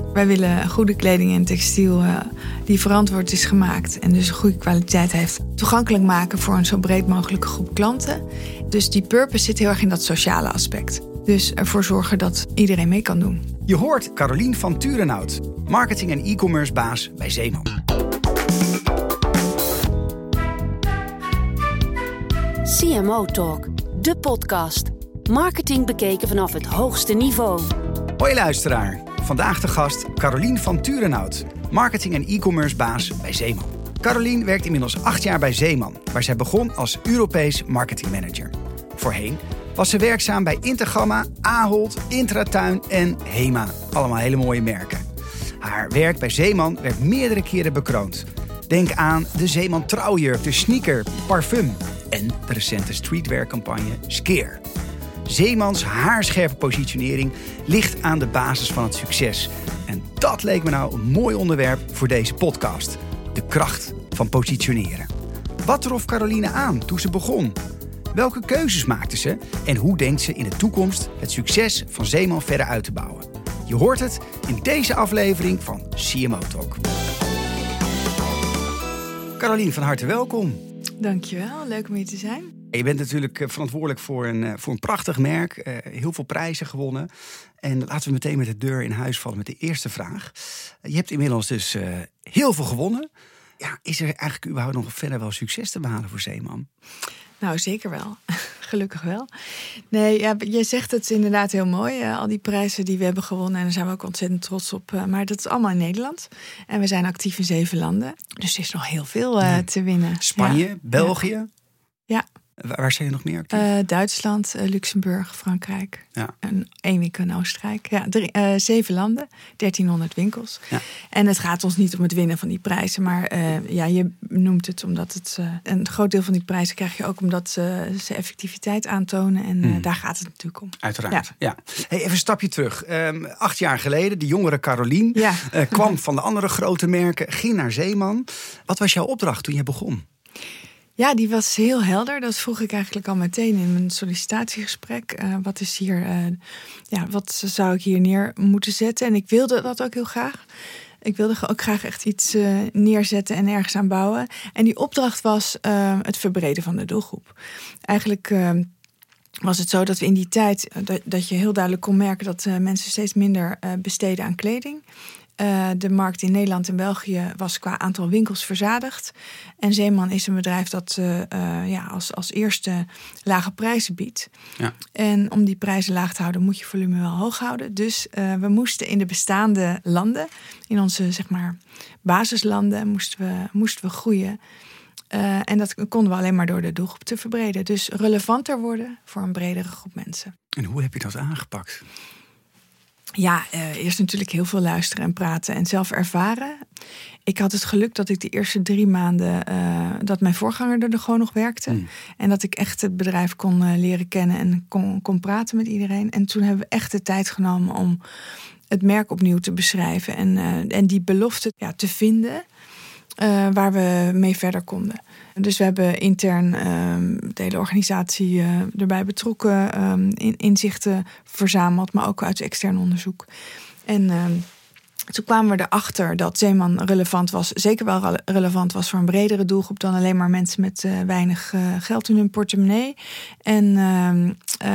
Wij willen goede kleding en textiel die verantwoord is gemaakt en dus een goede kwaliteit heeft, toegankelijk maken voor een zo breed mogelijke groep klanten. Dus die purpose zit heel erg in dat sociale aspect. Dus ervoor zorgen dat iedereen mee kan doen. Je hoort Carolien van Turenhout, marketing- en e-commerce baas bij Zeeman. CMO Talk, de podcast. Marketing bekeken vanaf het hoogste niveau. Hoi luisteraar, vandaag de gast Carolien van Turenhout, marketing- en e-commerce baas bij Zeeman. Carolien werkt inmiddels 8 jaar bij Zeeman, waar zij begon als Europees marketingmanager. Voorheen was ze werkzaam bij Intergamma, Ahold, Intratuin en Hema. Allemaal hele mooie merken. Haar werk bij Zeeman werd meerdere keren bekroond. Denk aan de Zeeman trouwjurk, de sneaker, parfum en de recente streetwear-campagne Skeer. Zeemans haarscherpe positionering ligt aan de basis van het succes. En dat leek me nou een mooi onderwerp voor deze podcast. De kracht van positioneren. Wat trof Caroline aan toen ze begon? Welke keuzes maakte ze? En hoe denkt ze in de toekomst het succes van Zeeman verder uit te bouwen? Je hoort het in deze aflevering van CMO Talk. Caroline, van harte welkom. Dankjewel, leuk om hier te zijn. Je bent natuurlijk verantwoordelijk voor een prachtig merk. Heel veel prijzen gewonnen. En laten we meteen met de deur in huis vallen met de eerste vraag. Je hebt inmiddels dus heel veel gewonnen. Ja, is er eigenlijk überhaupt nog verder wel succes te behalen voor Zeeman? Nou, zeker wel. Gelukkig wel. Nee, ja, je zegt het inderdaad heel mooi. Al die prijzen die we hebben gewonnen. En daar zijn we ook ontzettend trots op. Maar dat is allemaal in Nederland. En we zijn actief in 7 landen. Dus er is nog heel veel te winnen. Spanje, België? Ja. Waar zijn je nog meer actief? Duitsland, Luxemburg, Frankrijk. Ja. En 1 week in Oostenrijk. Ja, 7 landen, 1300 winkels. Ja. En het gaat ons niet om het winnen van die prijzen. Maar je noemt het omdat het... een groot deel van die prijzen krijg je ook omdat ze effectiviteit aantonen. En daar gaat het natuurlijk om. Uiteraard, ja. Hey, even een stapje terug. 8 jaar geleden, de jongere Carolien kwam van de andere grote merken, ging naar Zeeman. Wat was jouw opdracht toen je begon? Ja, die was heel helder. Dat vroeg ik eigenlijk al meteen in mijn sollicitatiegesprek. Wat is hier? Wat zou ik hier neer moeten zetten? En ik wilde dat ook heel graag. Ik wilde ook graag echt iets neerzetten en ergens aan bouwen. En die opdracht was het verbreden van de doelgroep. Eigenlijk was het zo dat we in die tijd dat je heel duidelijk kon merken dat mensen steeds minder besteden aan kleding. De markt in Nederland en België was qua aantal winkels verzadigd. En Zeeman is een bedrijf dat als eerste lage prijzen biedt. Ja. En om die prijzen laag te houden moet je volume wel hoog houden. Dus we moesten in de bestaande landen, in onze basislanden, moesten we groeien. En dat konden we alleen maar door de doelgroep te verbreden. Dus relevanter worden voor een bredere groep mensen. En hoe heb je dat aangepakt? Ja, eerst natuurlijk heel veel luisteren en praten en zelf ervaren. Ik had het geluk dat ik de eerste 3 maanden... dat mijn voorganger er gewoon nog werkte. En dat ik echt het bedrijf kon leren kennen en kon praten met iedereen. En toen hebben we echt de tijd genomen om het merk opnieuw te beschrijven. En die belofte te vinden waar we mee verder konden. Dus we hebben intern de hele organisatie erbij betrokken, inzichten verzameld, maar ook uit extern onderzoek. En toen kwamen we erachter dat Zeeman relevant was, zeker wel relevant was voor een bredere doelgroep dan alleen maar mensen met weinig geld in hun portemonnee. En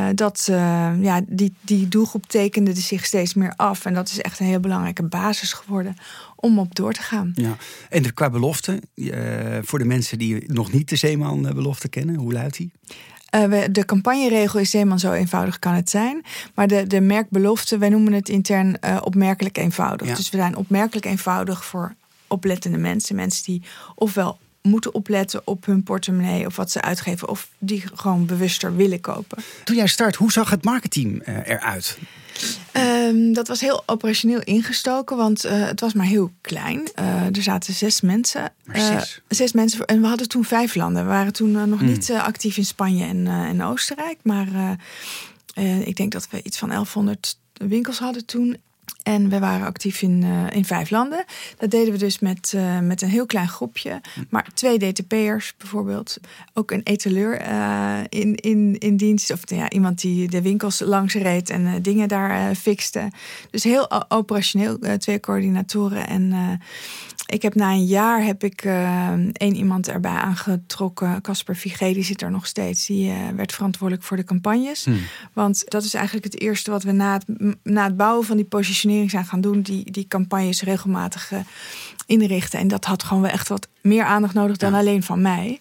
die doelgroep tekende zich steeds meer af. En dat is echt een heel belangrijke basis geworden om op door te gaan. Ja. En qua belofte, voor de mensen die nog niet de Zeeman belofte kennen, hoe luidt die? De campagneregel is Zeeman zo eenvoudig kan het zijn. Maar de merkbelofte, wij noemen het intern opmerkelijk eenvoudig. Ja. Dus we zijn opmerkelijk eenvoudig voor oplettende mensen. Mensen die ofwel moeten opletten op hun portemonnee of wat ze uitgeven, of die gewoon bewuster willen kopen. Toen jij start, hoe zag het marketingteam eruit? Dat was heel operationeel ingestoken, want het was maar heel klein. Er zaten 6 mensen. 6 mensen. En we hadden toen 5 landen. We waren toen nog niet actief in Spanje en Oostenrijk. Maar ik denk dat we iets van 1100 winkels hadden toen. En we waren actief in 5 landen. Dat deden we dus met een heel klein groepje. Maar 2 DTP'ers bijvoorbeeld. Ook een etaleur in dienst. Of iemand die de winkels langs reed en dingen daar fixte. Dus heel operationeel, 2 coördinatoren. En ik heb na een jaar 1 iemand erbij aangetrokken. Casper Vigé, die zit er nog steeds. Die werd verantwoordelijk voor de campagnes. Want dat is eigenlijk het eerste wat we na het bouwen van die positionering zijn gaan doen. Die campagnes regelmatig inrichten. En dat had gewoon wel echt wat meer aandacht nodig dan alleen van mij.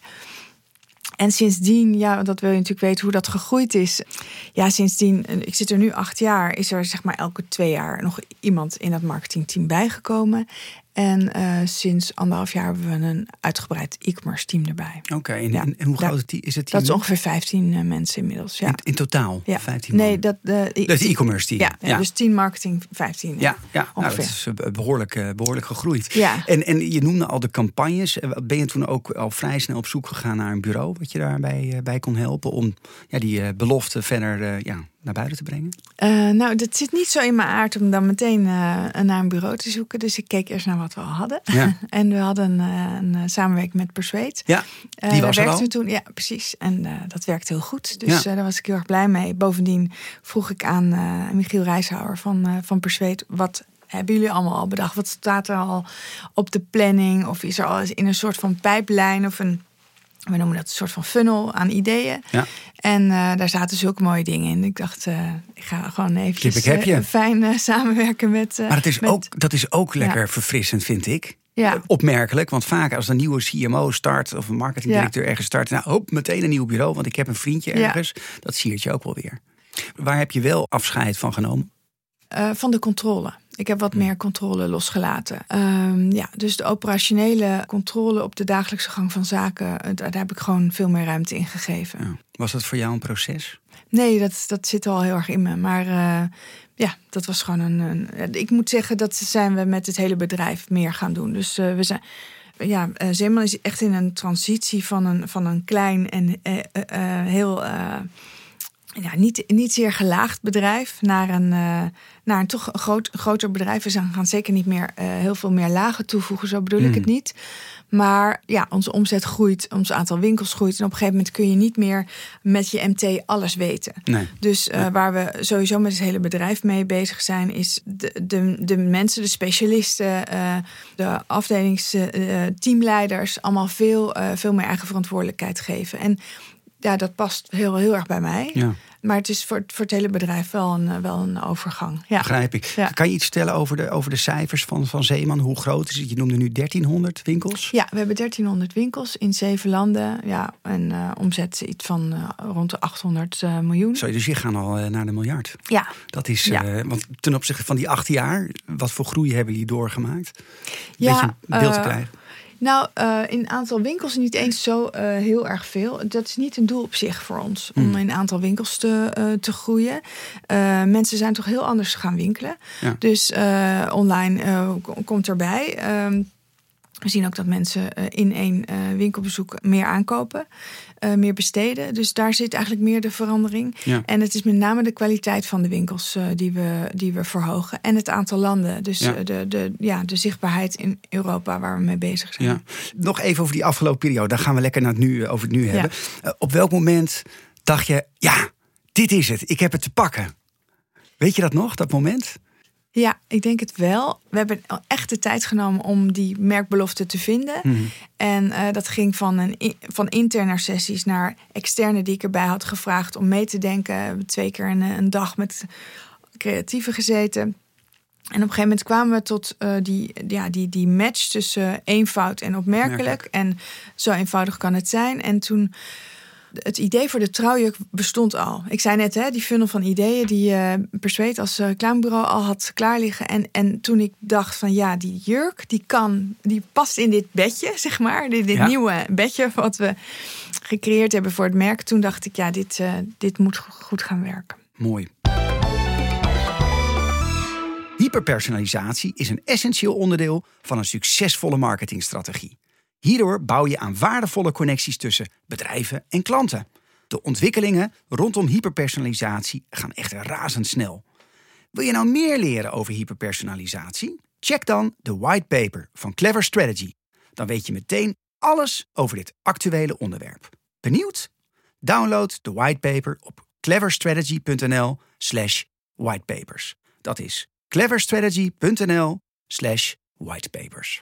En sindsdien, dat wil je natuurlijk weten hoe dat gegroeid is. Ja, sindsdien, ik zit er nu 8 jaar, is er zeg maar elke 2 jaar nog iemand in dat marketingteam bijgekomen. En sinds 1,5 jaar hebben we een uitgebreid e-commerce team erbij. Oké, en hoe groot is het team? Dat is ongeveer 15 mensen inmiddels. Ja. In totaal? Ja. 15 man? Nee, dat is de e-commerce team. Ja, dus 10 marketing, 15. Ja, dat is behoorlijk gegroeid. Ja. En je noemde al de campagnes. Ben je toen ook al vrij snel op zoek gegaan naar een bureau wat je daarbij bij kon helpen om die belofte verder naar buiten te brengen? Dat zit niet zo in mijn aard om dan meteen naar een bureau te zoeken. Dus ik keek eerst naar wat we al hadden. Ja. En we hadden een samenwerking met Persuade. Ja, die was er al? Toen, ja, precies. En dat werkte heel goed. Dus daar was ik heel erg blij mee. Bovendien vroeg ik aan Michiel Rijshouwer van Persuade, wat hebben jullie allemaal al bedacht? Wat staat er al op de planning? Of is er al in een soort van pijplijn of we noemen dat een soort van funnel aan ideeën. Ja. En daar zaten zulke mooie dingen in. Ik dacht, ik ga gewoon eventjes fijn samenwerken met... Maar dat is ook lekker verfrissend, vind ik. Ja. Opmerkelijk, want vaak als een nieuwe CMO start of een marketingdirecteur ergens start, meteen een nieuw bureau, want ik heb een vriendje ergens. Ja. Dat siert je ook wel weer. Waar heb je wel afscheid van genomen? Van de controle. Ik heb wat meer controle losgelaten. Dus de operationele controle op de dagelijkse gang van zaken, daar heb ik gewoon veel meer ruimte in gegeven. Ja. Was dat voor jou een proces? Nee, dat zit al heel erg in me. Maar dat was gewoon ik moet zeggen, dat zijn we met het hele bedrijf meer gaan doen. Dus we zijn... Zeeman is echt in een transitie van een klein en heel... niet zeer gelaagd bedrijf naar een toch groter bedrijf. We gaan zeker niet meer heel veel meer lagen toevoegen, zo bedoel ik het niet. Maar onze omzet groeit, ons aantal winkels groeit. En op een gegeven moment kun je niet meer met je MT alles weten. Nee. Dus waar we sowieso met het hele bedrijf mee bezig zijn, is de mensen, de specialisten, de afdelingsteamleiders allemaal veel meer eigen verantwoordelijkheid geven. En dat past heel erg bij mij. Ja. Maar het is voor het hele bedrijf wel een overgang. Ja. Begrijp ik. Ja. Kan je iets vertellen over de cijfers van Zeeman? Hoe groot is het? Je noemde nu 1300 winkels. Ja, we hebben 1300 winkels in 7 landen. Ja, en omzet iets van rond de 800 miljoen. Sorry, dus je gaat al naar de miljard. Ja. Dat is, want ten opzichte van die 8 jaar, wat voor groei hebben jullie doorgemaakt? Een beetje een beeld te krijgen. Nou, in aantal winkels niet eens zo heel erg veel. Dat is niet een doel op zich voor ons, om in aantal winkels te groeien. Mensen zijn toch heel anders gaan winkelen. Ja. Dus online komt erbij. We zien ook dat mensen in 1 winkelbezoek meer aankopen, meer besteden. Dus daar zit eigenlijk meer de verandering. Ja. En het is met name de kwaliteit van de winkels die we verhogen. En het aantal landen. Dus de zichtbaarheid in Europa waar we mee bezig zijn. Ja. Nog even over die afgelopen periode. Dan gaan we lekker over het nu hebben. Op welk moment dacht je, dit is het. Ik heb het te pakken. Weet je dat nog, dat moment? Ja, ik denk het wel. We hebben echt de tijd genomen om die merkbelofte te vinden. Mm-hmm. En dat ging van interne sessies naar externe die ik erbij had gevraagd om mee te denken. We hebben 2 keer een dag met creatieven gezeten. En op een gegeven moment kwamen we tot die match tussen eenvoud en opmerkelijk. En zo eenvoudig kan het zijn. En toen... Het idee voor de trouwjurk bestond al. Ik zei net, die funnel van ideeën die Persuade als reclamebureau al had klaar liggen. En toen ik dacht van die jurk, die past in dit bedje, zeg maar. Dit nieuwe bedje wat we gecreëerd hebben voor het merk. Toen dacht ik, dit moet goed gaan werken. Mooi. Hyperpersonalisatie is een essentieel onderdeel van een succesvolle marketingstrategie. Hierdoor bouw je aan waardevolle connecties tussen bedrijven en klanten. De ontwikkelingen rondom hyperpersonalisatie gaan echter razendsnel. Wil je nou meer leren over hyperpersonalisatie? Check dan de whitepaper van Clever Strategy. Dan weet je meteen alles over dit actuele onderwerp. Benieuwd? Download de whitepaper op cleverstrategy.nl/whitepapers. Dat is cleverstrategy.nl/whitepapers.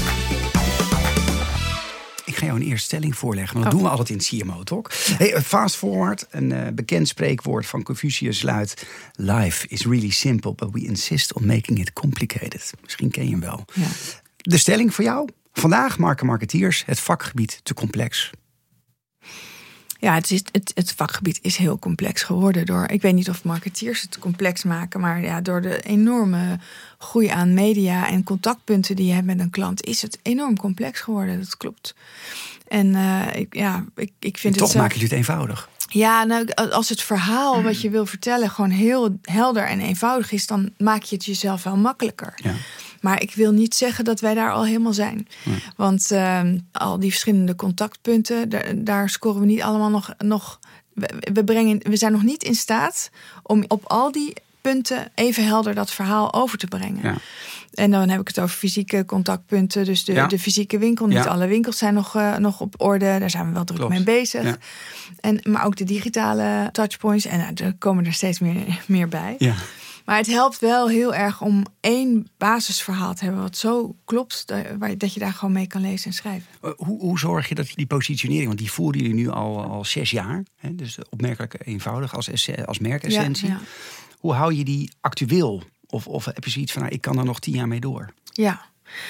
Ik ga jou een eerste stelling voorleggen, want dat doen we altijd in het CMO Talk. Hey, fast forward, een bekend spreekwoord van Confucius luidt: Life is really simple, but we insist on making it complicated. Misschien ken je hem wel. Ja. De stelling voor jou? Vandaag maken marketeers het vakgebied te complex. Ja, het vakgebied is heel complex geworden door... Ik weet niet of marketeers het complex maken... maar ja, door de enorme groei aan media en contactpunten die je hebt met een klant... is het enorm complex geworden, dat klopt. En ik vind toch maken jullie het eenvoudig. Ja, nou, als het verhaal wat je wil vertellen gewoon heel helder en eenvoudig is... dan maak je het jezelf wel makkelijker. Ja. Maar ik wil niet zeggen dat wij daar al helemaal zijn. Nee. Want al die verschillende contactpunten, daar scoren we niet allemaal nog. We zijn nog niet in staat om op al die punten even helder dat verhaal over te brengen. Ja. En dan heb ik het over fysieke contactpunten. Dus de fysieke winkel. Niet alle winkels zijn nog op orde. Daar zijn we wel druk mee bezig. Ja. Maar ook de digitale touchpoints. En er komen er steeds meer bij. Ja. Maar het helpt wel heel erg om één basisverhaal te hebben... wat zo klopt, dat je daar gewoon mee kan lezen en schrijven. Hoe zorg je dat die positionering... want die voeren jullie nu al 6 jaar. Hè, dus opmerkelijk eenvoudig als merkessentie. Ja. Hoe hou je die actueel? Of heb je zoiets van, ik kan er nog 10 jaar mee door? Ja,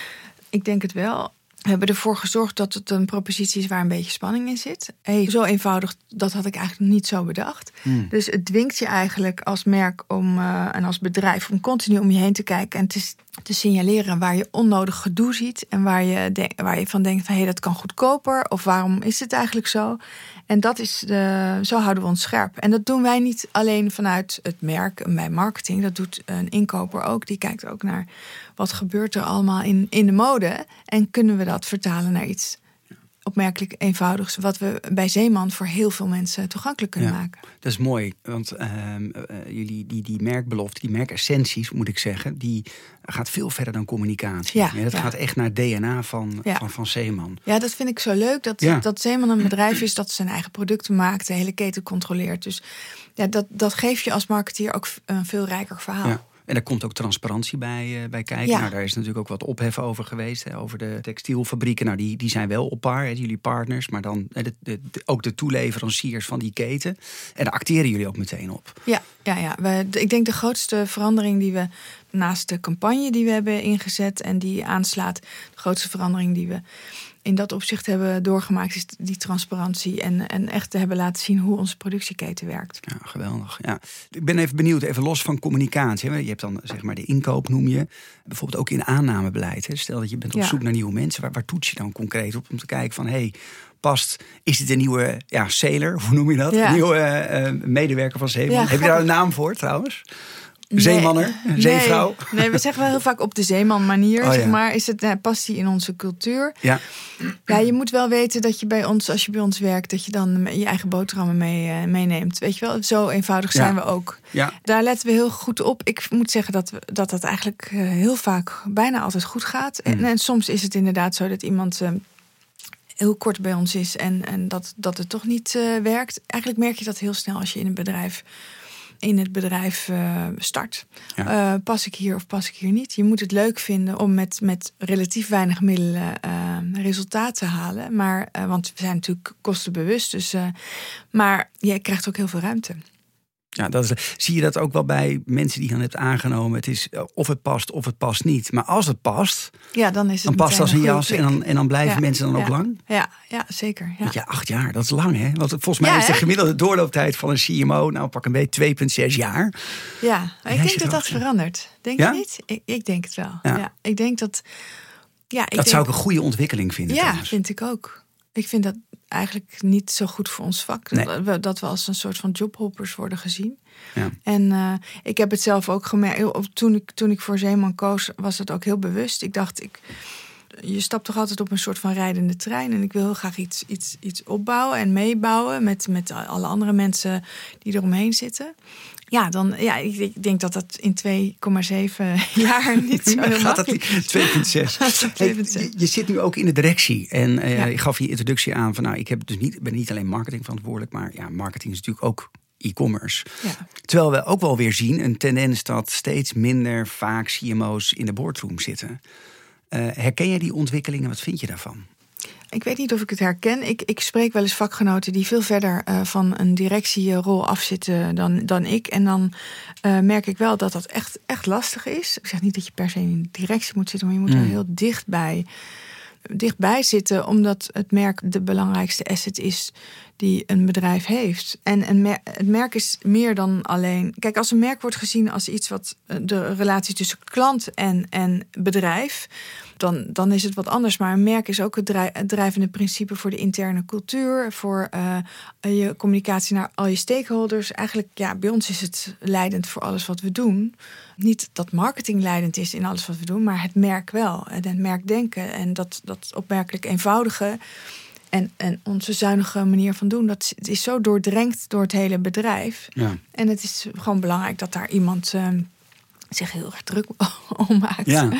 ik denk het wel. We hebben ervoor gezorgd dat het een propositie is waar een beetje spanning in zit. Zo eenvoudig, dat had ik eigenlijk niet zo bedacht. Dus het dwingt je eigenlijk als merk en als bedrijf... om continu om je heen te kijken en te signaleren... waar je onnodig gedoe ziet en waar je van denkt... van dat kan goedkoper of waarom is het eigenlijk zo... En dat is zo houden we ons scherp. En dat doen wij niet alleen vanuit het merk bij marketing. Dat doet een inkoper ook. Die kijkt ook naar wat gebeurt er allemaal in de mode. En kunnen we dat vertalen naar iets opmerkelijk eenvoudigs... wat we bij Zeeman voor heel veel mensen toegankelijk kunnen maken. Dat is mooi, want jullie die merkbelofte, die merkessenties moet ik zeggen... die gaat veel verder dan communicatie. Ja, dat gaat echt naar het DNA van Zeeman. Ja, dat vind ik zo leuk, dat Zeeman een bedrijf is... dat zijn eigen producten maakt, de hele keten controleert. Dus dat geeft je als marketeer ook een veel rijker verhaal. Ja. En daar komt ook transparantie bij kijken. Ja. Nou, daar is natuurlijk ook wat ophef over geweest. Hè, over de textielfabrieken. Nou, die zijn wel op par, jullie partners. Maar dan ook de toeleveranciers van die keten. En daar acteren jullie ook meteen op. Ja. Ik denk de grootste verandering die we... naast de campagne die we hebben ingezet... en die aanslaat, de grootste verandering die we... in dat opzicht hebben doorgemaakt... is die transparantie en echt te hebben laten zien... hoe onze productieketen werkt. Ja, geweldig. Ja. Ik ben even benieuwd, even los van communicatie. Je hebt dan zeg maar de inkoop, noem je. Bijvoorbeeld ook in aannamebeleid. Hè. Stel dat je bent op zoek naar nieuwe mensen. Waar toets je dan concreet op? Om te kijken van, is dit een nieuwe sailor? Hoe noem je dat? Ja. Een nieuwe medewerker van Zeeman. Heb je daar een naam voor trouwens? Zeemanner, zeevrouw. Nee, we zeggen wel heel vaak op de Zeeman manier. Zeg maar. Past die in onze cultuur? Ja. Ja, je moet wel weten dat je bij ons, als je bij ons werkt, dat je dan je eigen boterhammen meeneemt. Weet je wel, zo eenvoudig zijn we ook. Ja. Daar letten we heel goed op. Ik moet zeggen dat eigenlijk heel vaak bijna altijd goed gaat. En soms is het inderdaad zo dat iemand heel kort bij ons is en dat het toch niet werkt. Eigenlijk merk je dat heel snel als je in het bedrijf start. Ja. Pas ik hier of pas ik hier niet? Je moet het leuk vinden om met relatief weinig middelen resultaat te halen. Maar, want we zijn natuurlijk kostenbewust. Dus, maar je krijgt ook heel veel ruimte. Ja, zie je dat ook wel bij mensen die je dan hebt aangenomen? Het is of het past niet. Maar als het past, dan past het als een jas. En dan blijven mensen dan ook lang? Ja, zeker. Ja. Ja, 8 jaar, dat is lang hè? Want volgens mij is de gemiddelde doorlooptijd van een CMO... pak een beetje 2,6 jaar. Ja, ik denk dat verandert. Denk je niet? Ik denk het wel. Ja. Ik denk dat... zou ik een goede ontwikkeling vinden. Ja, vind ik ook. Ik vind dat eigenlijk niet zo goed voor ons vak. Nee. Dat we als een soort van jobhoppers worden gezien. Ja. En ik heb het zelf ook gemerkt. Toen ik voor Zeeman koos, was het ook heel bewust. Ik dacht, je stapt toch altijd op een soort van rijdende trein. En ik wil heel graag iets opbouwen en meebouwen met alle andere mensen die eromheen zitten. Ja, ik denk dat dat in 2,7 jaar niet zo heel gaat dat 2,6. Hey, 2,6. je zit nu ook in de directie. En je gaf je introductie aan van ik ben niet alleen marketing verantwoordelijk, maar marketing is natuurlijk ook e-commerce. Ja. Terwijl we ook wel weer zien een tendens dat steeds minder vaak CMO's in de boardroom zitten. Herken jij die ontwikkelingen? Wat vind je daarvan? Ik weet niet of ik het herken. Ik spreek wel eens vakgenoten die veel verder van een directierol afzitten dan ik. En dan merk ik wel dat echt lastig is. Ik zeg niet dat je per se in de directie moet zitten, maar je moet er heel dichtbij zitten, omdat het merk de belangrijkste asset is die een bedrijf heeft. En het merk is meer dan alleen... Kijk, als een merk wordt gezien als iets wat de relatie tussen klant en bedrijf, dan is het wat anders. Maar een merk is ook het drijvende principe voor de interne cultuur, voor je communicatie naar al je stakeholders. Eigenlijk, bij ons is het leidend voor alles wat we doen. Niet dat marketing leidend is in alles wat we doen, maar het merk wel. En het merkdenken en dat opmerkelijk eenvoudige en onze zuinige manier van doen, dat is zo doordrenkt door het hele bedrijf. Ja. En het is gewoon belangrijk dat daar iemand zich heel erg druk om maakt. Ja.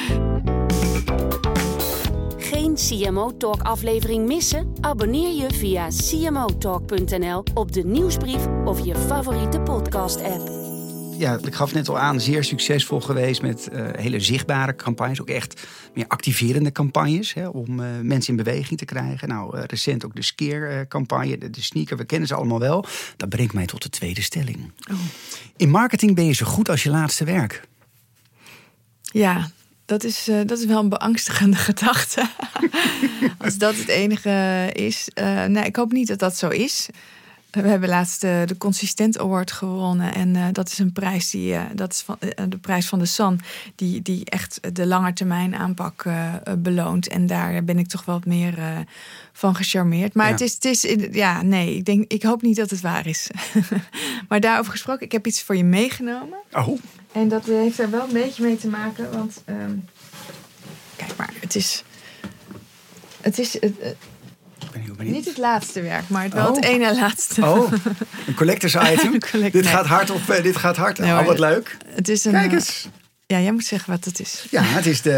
Geen CMO Talk aflevering missen? Abonneer je via cmotalk.nl op de nieuwsbrief of je favoriete podcast app. Ja, ik gaf net al aan, zeer succesvol geweest met hele zichtbare campagnes. Ook echt meer activerende campagnes om mensen in beweging te krijgen. Nou, recent ook de Skeer-campagne, de sneaker, we kennen ze allemaal wel. Dat brengt mij tot de tweede stelling. Oh. In marketing ben je zo goed als je laatste werk. Ja, dat is wel een beangstigende gedachte. Als dat het enige is. Nee, ik hoop niet dat dat zo is. We hebben laatst de Consistent Award gewonnen. En dat is een prijs dat is de prijs van de San. Die echt de langetermijn aanpak beloont. En daar ben ik toch wel wat meer van gecharmeerd. Maar het is nee, ik hoop niet dat het waar is. Maar daarover gesproken, ik heb iets voor je meegenomen. Oh. En dat heeft er wel een beetje mee te maken. Want kijk maar, het is niet het laatste werk, maar wel het ene laatste. Oh, een collectors item. Dit gaat hard. Nee, wat leuk. Het is kijk eens. Ja, jij moet zeggen wat het is. Ja, het is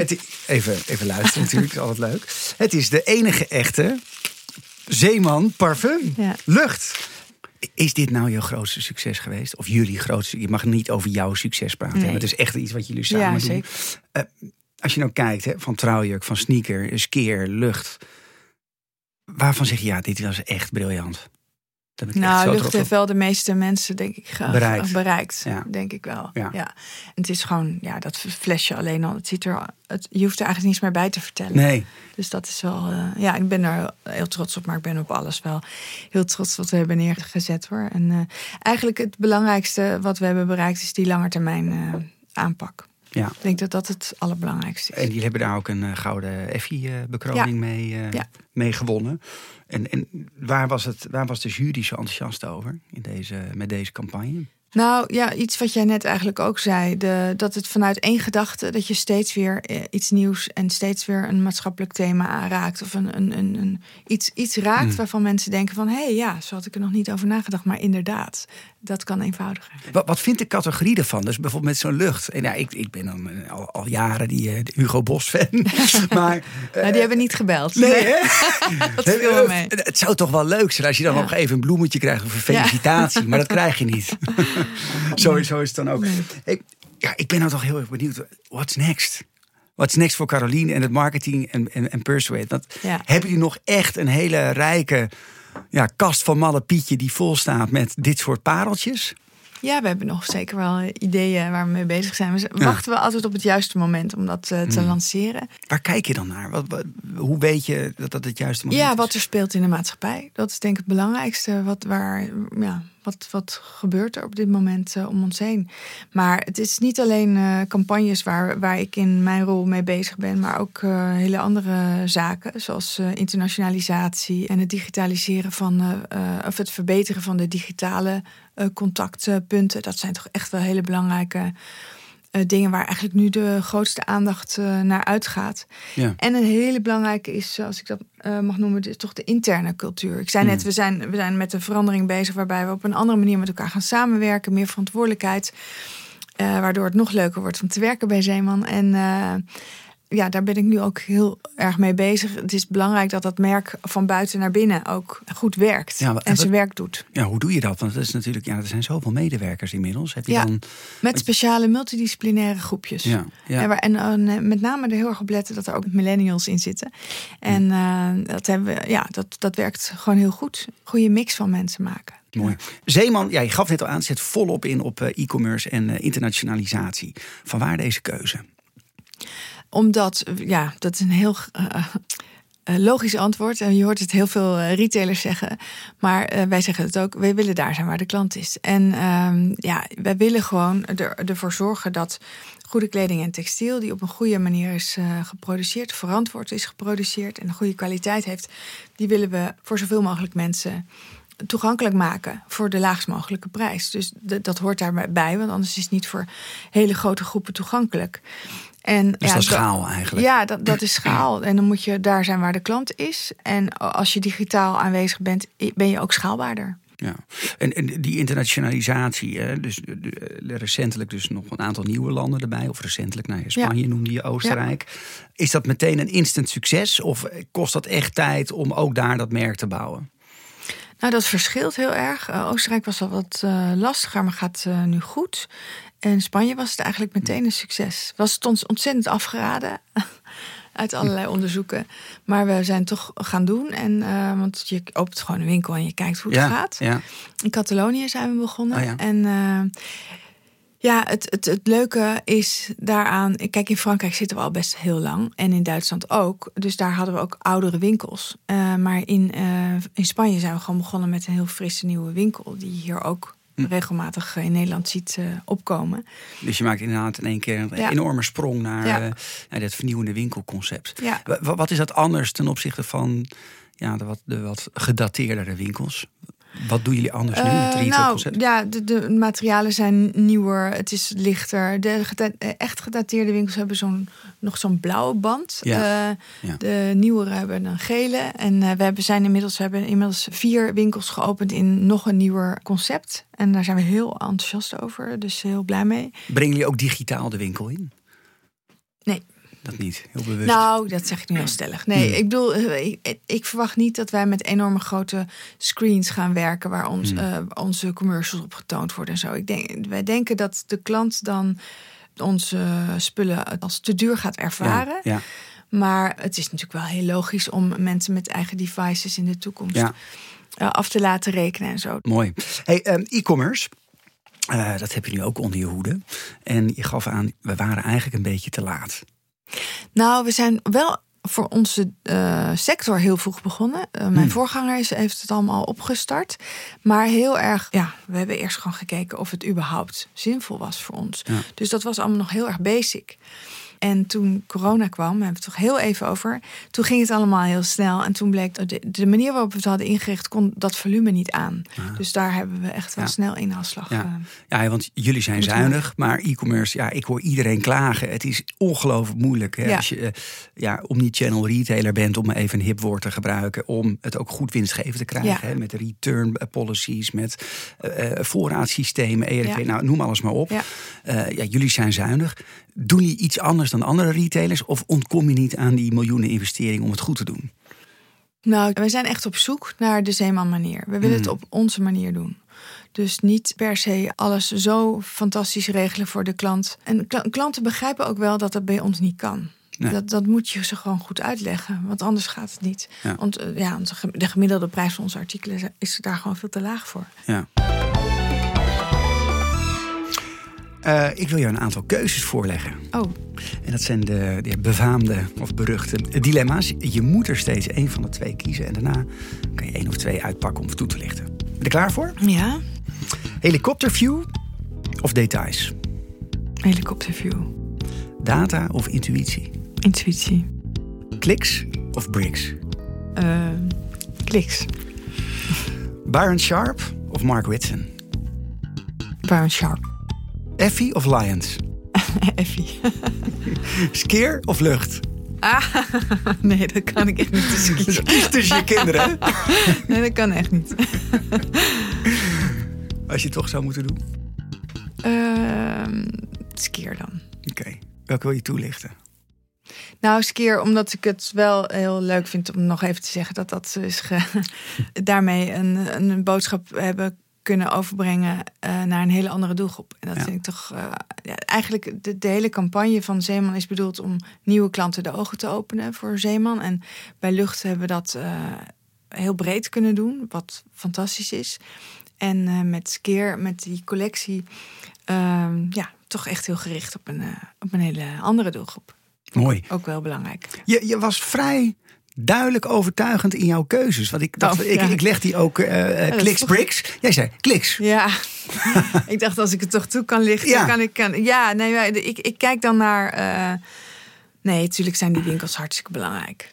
even luisteren natuurlijk, is altijd leuk. Het is de enige echte Zeeman parfum. Ja. Lucht. Is dit nou jouw grootste succes geweest? Of jullie grootste? Je mag niet over jouw succes praten. Nee. Het is echt iets wat jullie samen doen. Zeker. Als je nou kijkt, van trouwjurk, van sneaker, Skeer, Lucht, waarvan zeg je, dit was echt briljant? Lucht heeft wel de meeste mensen, denk ik, bereikt. Ja. Denk ik wel. Ja. En het is gewoon, dat flesje alleen al. Je hoeft er eigenlijk niets meer bij te vertellen. Nee. Dus dat is wel, ik ben er heel trots op, maar ik ben op alles wel heel trots wat we hebben neergezet, hoor. En eigenlijk het belangrijkste wat we hebben bereikt is die langetermijn aanpak. Ja. Ik denk dat dat het allerbelangrijkste is. En jullie hebben daar ook een gouden Effie-bekroning mee gewonnen. En waar was de jury zo enthousiast over met deze campagne? Nou ja, iets wat jij net eigenlijk ook zei. Dat het vanuit één gedachte, dat je steeds weer iets nieuws en steeds weer een maatschappelijk thema aanraakt. Of iets raakt waarvan mensen denken van, zo had ik er nog niet over nagedacht. Maar inderdaad, dat kan eenvoudiger. Wat vindt de categorie ervan? Dus bijvoorbeeld met zo'n Lucht. En ik ben dan al jaren die Hugo Boss fan. Maar die hebben niet gebeld. Nee, hè? Dat viel wel mee. Het zou toch wel leuk zijn als je dan nog even een bloemetje krijgt of een felicitatie. Maar dat krijg je niet. Zo is het dan ook. Nee. Ik ben nou toch heel erg benieuwd. What's next? What's next voor Caroline en het marketing en Persuade? Hebben jullie nog echt een hele rijke kast van Malle Pietje die vol staat met dit soort pareltjes? Ja, we hebben nog zeker wel ideeën waar we mee bezig zijn. We wachten wel altijd op het juiste moment om dat te lanceren. Waar kijk je dan naar? Hoe weet je dat het juiste moment is? Ja, wat er speelt in de maatschappij. Dat is denk ik het belangrijkste. Wat gebeurt er op dit moment om ons heen? Maar het is niet alleen campagnes waar ik in mijn rol mee bezig ben, maar ook hele andere zaken, zoals internationalisatie en het digitaliseren of het verbeteren van de digitale contactpunten. Dat zijn toch echt wel hele belangrijke dingen waar eigenlijk nu de grootste aandacht naar uitgaat. Ja. En een hele belangrijke is, als ik dat mag noemen, is toch de interne cultuur. Ik zei net, we zijn met een verandering bezig waarbij we op een andere manier met elkaar gaan samenwerken, meer verantwoordelijkheid, waardoor het nog leuker wordt om te werken bij Zeeman. En daar ben ik nu ook heel erg mee bezig. Het is belangrijk dat dat merk van buiten naar binnen ook goed werkt en zijn werk doet. Ja, hoe doe je dat? Want dat is natuurlijk, er zijn zoveel medewerkers inmiddels. Heb je dan met speciale multidisciplinaire groepjes. Ja. En met name er heel erg op letten dat er ook millennials in zitten. En dat werkt gewoon heel goed. Goede mix van mensen maken. Mooi. Zeeman, je gaf net al aan, zet volop in op e-commerce en internationalisatie. Vanwaar deze keuze? Omdat, dat is een heel logisch antwoord. En je hoort het heel veel retailers zeggen. Maar wij zeggen het ook, wij willen daar zijn waar de klant is. En wij willen gewoon ervoor zorgen dat goede kleding en textiel, die op een goede manier is geproduceerd, verantwoord is geproduceerd en een goede kwaliteit heeft, die willen we voor zoveel mogelijk mensen toegankelijk maken voor de laagst mogelijke prijs. Dus dat hoort daarbij, want anders is het niet voor hele grote groepen toegankelijk. En, dus dat is schaal eigenlijk? Ja, dat is schaal. En dan moet je daar zijn waar de klant is. En als je digitaal aanwezig bent, ben je ook schaalbaarder. Ja, en die internationalisatie, dus recentelijk dus nog een aantal nieuwe landen erbij. Of recentelijk, Spanje noemde je, Oostenrijk. Ja. Is dat meteen een instant succes? Of kost dat echt tijd om ook daar dat merk te bouwen? Nou, dat verschilt heel erg. Oostenrijk was al wat lastiger, maar gaat nu goed. En Spanje was het eigenlijk meteen een succes. Was het ons ontzettend afgeraden uit allerlei onderzoeken. Maar we zijn het toch gaan doen. En, want je opent gewoon een winkel en je kijkt hoe het gaat. Ja. In Catalonië zijn we begonnen. Oh ja. En het leuke is daaraan. Kijk, in Frankrijk zitten we al best heel lang. En in Duitsland ook. Dus daar hadden we ook oudere winkels. Maar in Spanje zijn we gewoon begonnen met een heel frisse nieuwe winkel. Die hier ook regelmatig in Nederland ziet opkomen. Dus je maakt inderdaad in één keer een enorme sprong naar dat vernieuwende winkelconcept. Ja. Wat is dat anders ten opzichte van de wat gedateerdere winkels? Wat doen jullie anders nu in het retailconcept? De materialen zijn nieuwer, het is lichter. De echt gedateerde winkels hebben nog zo'n blauwe band. De nieuwere hebben een gele. En we hebben inmiddels 4 winkels geopend in nog een nieuwer concept. En daar zijn we heel enthousiast over, dus heel blij mee. Brengen jullie ook digitaal de winkel in? Nee. Dat niet, heel bewust. Nou, dat zeg ik nu heel stellig. Nee, ik bedoel, ik verwacht niet dat wij met enorme grote screens gaan werken waar onze commercials op getoond worden en zo. Wij denken dat de klant dan onze spullen als te duur gaat ervaren. Ja. Maar het is natuurlijk wel heel logisch om mensen met eigen devices in de toekomst af te laten rekenen en zo. Mooi. Hey, e-commerce. Dat heb je nu ook onder je hoede. En je gaf aan, we waren eigenlijk een beetje te laat. Nou, we zijn wel voor onze sector heel vroeg begonnen. Mijn voorganger heeft het allemaal opgestart. Maar heel erg, we hebben eerst gewoon gekeken of het überhaupt zinvol was voor ons. Ja. Dus dat was allemaal nog heel erg basic. En toen corona kwam, hebben we het toch heel even over. Toen ging het allemaal heel snel. En toen bleek de manier waarop we het hadden ingericht kon dat volume niet aan. Ja. Dus daar hebben we echt wel snel inhaalslag. Ja, want jullie zijn zuinig. Maar e-commerce, ik hoor iedereen klagen. Het is ongelooflijk moeilijk. Hè? Als je omnichannel retailer bent, om even een hip woord te gebruiken, om het ook goed winstgevend te krijgen. Hè? Met return policies, met voorraadsystemen, ERP, noem alles maar op. Ja. Jullie zijn zuinig. Doen jullie iets anders dan andere retailers? Of ontkom je niet aan die miljoenen investeringen om het goed te doen? Nou, we zijn echt op zoek naar de Zeeman manier. We willen het op onze manier doen. Dus niet per se alles zo fantastisch regelen voor de klant. En klanten begrijpen ook wel dat dat bij ons niet kan. Nee. Dat moet je ze gewoon goed uitleggen. Want anders gaat het niet. Ja. Want de gemiddelde prijs van onze artikelen is daar gewoon veel te laag voor. Ja. Ik wil jou een aantal keuzes voorleggen. Oh. En dat zijn de befaamde of beruchte dilemma's. Je moet er steeds 1 van de 2 kiezen. En daarna kan je 1 of 2 uitpakken om het toe te lichten. Ben je er klaar voor? Ja. Helikopterview of details? Helikopterview. Data of intuïtie? Intuïtie. Kliks of bricks? Kliks. Byron Sharp of Mark Whitson? Byron Sharp. Effie of Lions? Effie. Skier of lucht? Nee, dat kan ik echt niet. Dus kies tussen je kinderen, hè? Nee, dat kan echt niet. Als je het toch zou moeten doen? Skier dan. Oké. Welke wil je toelichten? Nou, skier, omdat ik het wel heel leuk vind om nog even te zeggen dat is daarmee een boodschap hebben kunnen overbrengen naar een hele andere doelgroep. En dat vind ik toch... eigenlijk de hele campagne van Zeeman is bedoeld om nieuwe klanten de ogen te openen voor Zeeman. En bij lucht hebben we dat heel breed kunnen doen, wat fantastisch is. En met skier, met die collectie, toch echt heel gericht op een hele andere doelgroep. Mooi. Ook wel belangrijk. Je was vrij duidelijk overtuigend in jouw keuzes. Want ik dacht, ik leg die ook kliks, bricks. Jij zei kliks. Ja, ik dacht als ik het toch toe kan lichten, ik kijk dan naar... nee, natuurlijk zijn die winkels hartstikke belangrijk.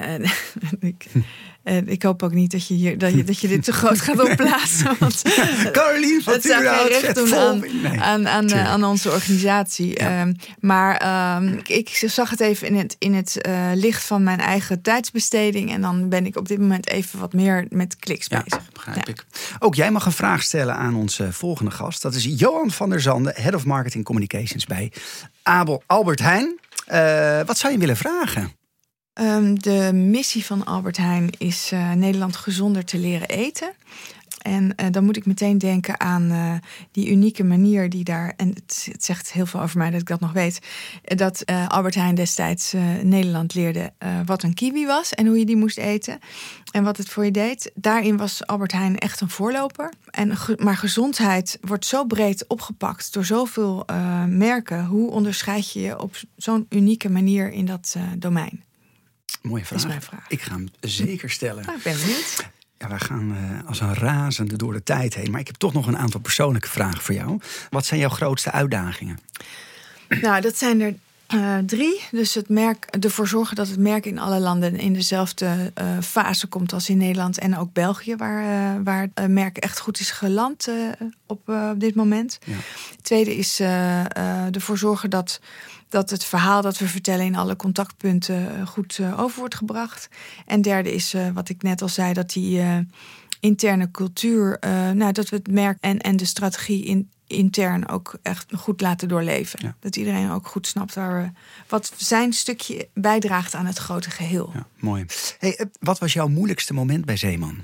Ik hoop ook niet dat je dit te groot gaat opblazen. Want Carolien van Turenhout recht doen aan onze organisatie. Ja. Ik zag het even in het licht van mijn eigen tijdsbesteding. En dan ben ik op dit moment even wat meer met kliks bezig. Begrijp ik. Ook jij mag een vraag stellen aan onze volgende gast. Dat is Johan van der Zanden, Head of Marketing Communications bij Albert Heijn. Wat zou je willen vragen? De missie van Albert Heijn is Nederland gezonder te leren eten. En dan moet ik meteen denken aan die unieke manier die daar... en het zegt heel veel over mij dat ik dat nog weet... dat Albert Heijn destijds Nederland leerde wat een kiwi was... en hoe je die moest eten en wat het voor je deed. Daarin was Albert Heijn echt een voorloper. Maar gezondheid wordt zo breed opgepakt door zoveel merken. Hoe onderscheid je je op zo'n unieke manier in dat domein? Mooie vraag. Dat is mijn vraag. Ik ga hem zeker stellen. Nou, ik ben benieuwd. Ja, we gaan als een razende door de tijd heen. Maar ik heb toch nog een aantal persoonlijke vragen voor jou. Wat zijn jouw grootste uitdagingen? Nou, dat zijn er 3. Dus ervoor zorgen dat het merk in alle landen in dezelfde fase komt als in Nederland en ook België, waar het merk echt goed is geland op dit moment. Ja. Tweede is ervoor zorgen dat het verhaal dat we vertellen in alle contactpunten goed over wordt gebracht. En derde is, wat ik net al zei, dat die interne cultuur, dat we het merk en de strategie intern ook echt goed laten doorleven. Ja. Dat iedereen ook goed snapt wat zijn stukje bijdraagt aan het grote geheel. Ja, mooi. Hey, wat was jouw moeilijkste moment bij Zeeman?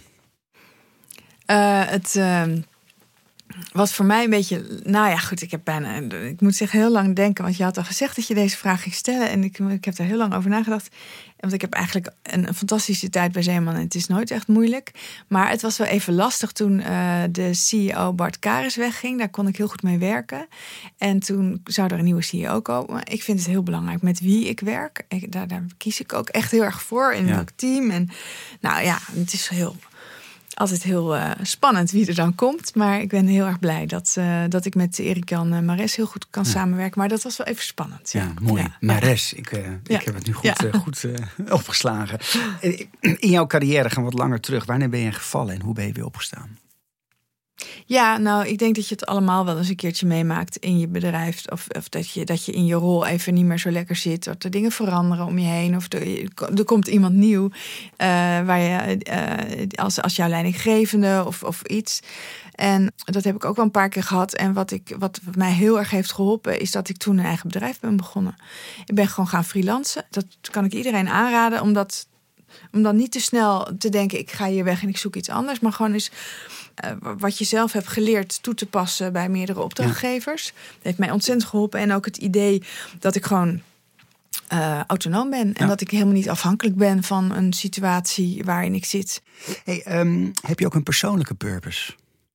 Was voor mij een beetje... Nou ja, goed, ik moet zeggen heel lang denken. Want je had al gezegd dat je deze vraag ging stellen. En ik heb er heel lang over nagedacht. Want ik heb eigenlijk een fantastische tijd bij Zeeman. En het is nooit echt moeilijk. Maar het was wel even lastig toen de CEO Bart Karis wegging. Daar kon ik heel goed mee werken. En toen zou er een nieuwe CEO komen. Ik vind het heel belangrijk met wie ik werk. Daar kies ik ook echt heel erg voor in welk team. En nou ja, het is altijd heel spannend wie er dan komt. Maar ik ben heel erg blij dat ik met Erik-Jan Mares heel goed kan samenwerken. Maar dat was wel even spannend. Ja, mooi. Ja. Mares, ik heb het nu goed opgeslagen. In jouw carrière gaan we wat langer terug. Wanneer ben je gevallen en hoe ben je weer opgestaan? Ja, nou, ik denk dat je het allemaal wel eens een keertje meemaakt in je bedrijf. Of dat je in je rol even niet meer zo lekker zit. Of er dingen veranderen om je heen. Of er komt iemand nieuw waar je als jouw leidinggevende of iets. En dat heb ik ook wel een paar keer gehad. En wat mij heel erg heeft geholpen is dat ik toen een eigen bedrijf ben begonnen. Ik ben gewoon gaan freelancen. Dat kan ik iedereen aanraden. Om dan niet te snel te denken, ik ga hier weg en ik zoek iets anders. Maar gewoon eens wat je zelf hebt geleerd toe te passen bij meerdere opdrachtgevers. Ja. Dat heeft mij ontzettend geholpen. En ook het idee dat ik gewoon autonoom ben. En dat ik helemaal niet afhankelijk ben van een situatie waarin ik zit. Hey, heb je ook een persoonlijke purpose?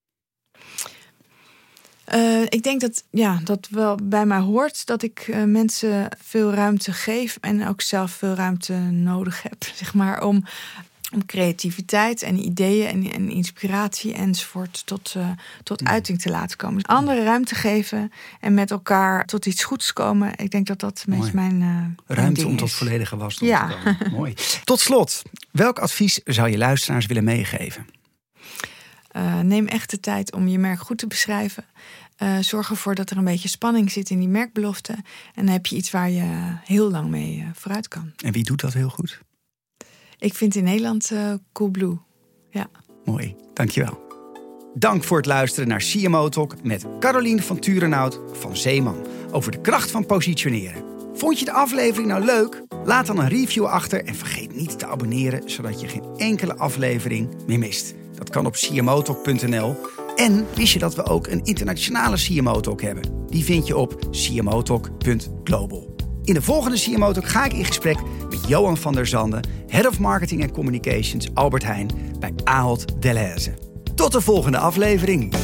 Ik denk dat wel bij mij hoort dat ik mensen veel ruimte geef en ook zelf veel ruimte nodig heb, zeg maar, om creativiteit en ideeën en inspiratie enzovoort tot uiting te laten komen. Dus anderen ruimte geven en met elkaar tot iets goeds komen. Ik denk dat dat een beetje mijn ruimte om tot volledige wasdom te komen. Mooi. Tot slot, welk advies zou je luisteraars willen meegeven? Neem echt de tijd om je merk goed te beschrijven. Zorg ervoor dat er een beetje spanning zit in die merkbelofte. En dan heb je iets waar je heel lang mee vooruit kan. En wie doet dat heel goed? Ik vind in Nederland Coolblue. Ja. Mooi, dankjewel. Dank voor het luisteren naar CMO Talk met Carolien van Turenhout van Zeeman. Over de kracht van positioneren. Vond je de aflevering nou leuk? Laat dan een review achter en vergeet niet te abonneren, zodat je geen enkele aflevering meer mist. Dat kan op cmotalk.nl. En wist je dat we ook een internationale CMO Talk hebben? Die vind je op cmotalk.global. In de volgende CMO Talk ga ik in gesprek met Johan van der Zanden, Head of Marketing en Communications Albert Heijn bij Ahold Delhaize. Tot de volgende aflevering.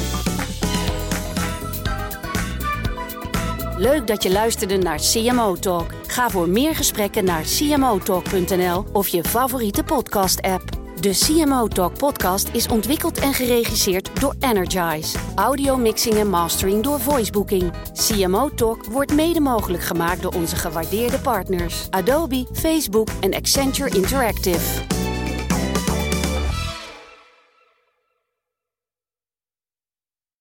Leuk dat je luisterde naar CMO Talk. Ga voor meer gesprekken naar cmotalk.nl of je favoriete podcast-app. De CMO Talk podcast is ontwikkeld en geregisseerd door Energize. Audio mixing en mastering door Voicebooking. CMO Talk wordt mede mogelijk gemaakt door onze gewaardeerde partners Adobe, Facebook en Accenture Interactive.